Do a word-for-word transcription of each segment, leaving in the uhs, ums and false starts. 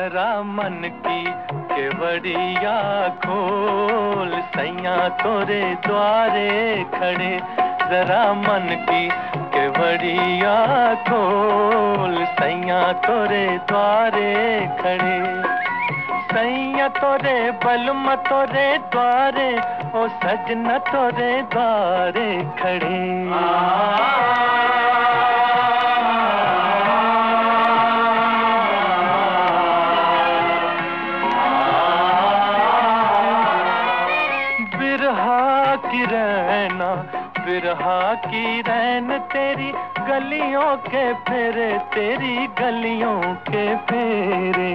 जरा मन की केवड़िया खोल, सैया तोरे द्वारे खड़े। जरा मन की केवड़िया खोल, सैया तोरे द्वारे खड़े। सैया तोरे बलम तोरे द्वारे, ओ सजना तोरे द्वारे खड़े। बिरहा की रैना, बिरहा की रैन तेरी गलियों के फेरे, तेरी गलियों के फेरे।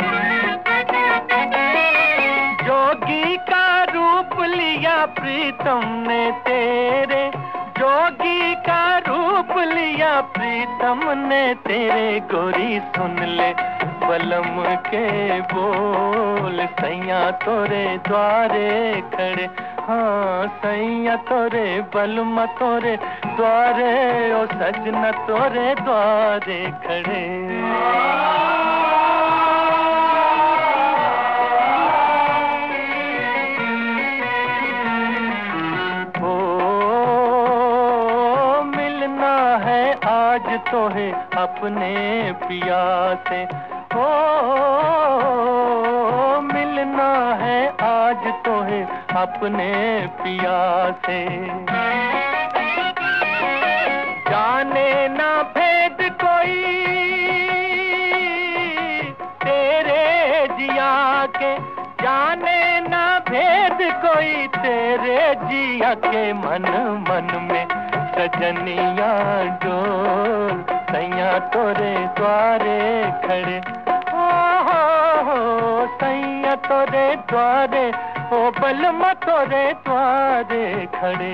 जोगी का रूप लिया प्रीतम ने तेरे, जोगी का रूप लिया प्रीतम ने तेरे। गोरी सुन ले बलम के बोल, सैया तोरे द्वारे खड़े। हाँ सैया तोरे बलम तोरे द्वारे, ओ सजना तोरे द्वारे खड़े। आज तो है अपने पिया से, ओ मिलना है आज तो है अपने पिया से। जाने ना भेद कोई तेरे जिया के, जाने ना भेद कोई तेरे जिया के। मन मन में सजनिया डोल, सैया तोरे द्वारे खड़े। ओ हो हो सैया तोरे द्वारे, ओ बलम तोरे द्वारे खड़े।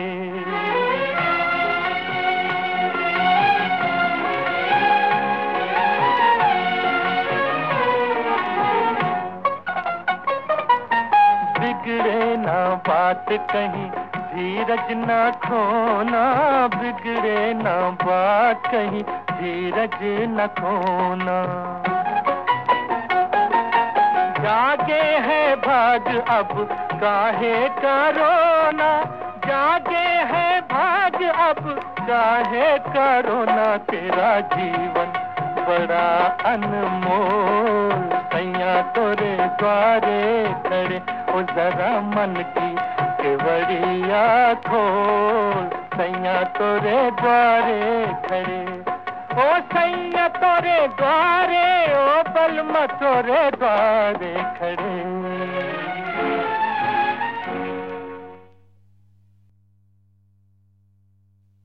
बिगड़े ना बात कहीं, धीरज ना खोना, बिगड़े ना बात कहीं, धीरज न खोना। जागे है भाग अब काहे करोना, जागे है भाग अब काहे करोना। तेरा जीवन बड़ा अनमोल, सैया तोरे द्वारे खड़े। ओ जरा मन की केवड़िया खोल, सैया तोरे द्वारे खड़े। ओ सैया तोरे द्वारे, ओ बलम तोरे द्वारे खड़े।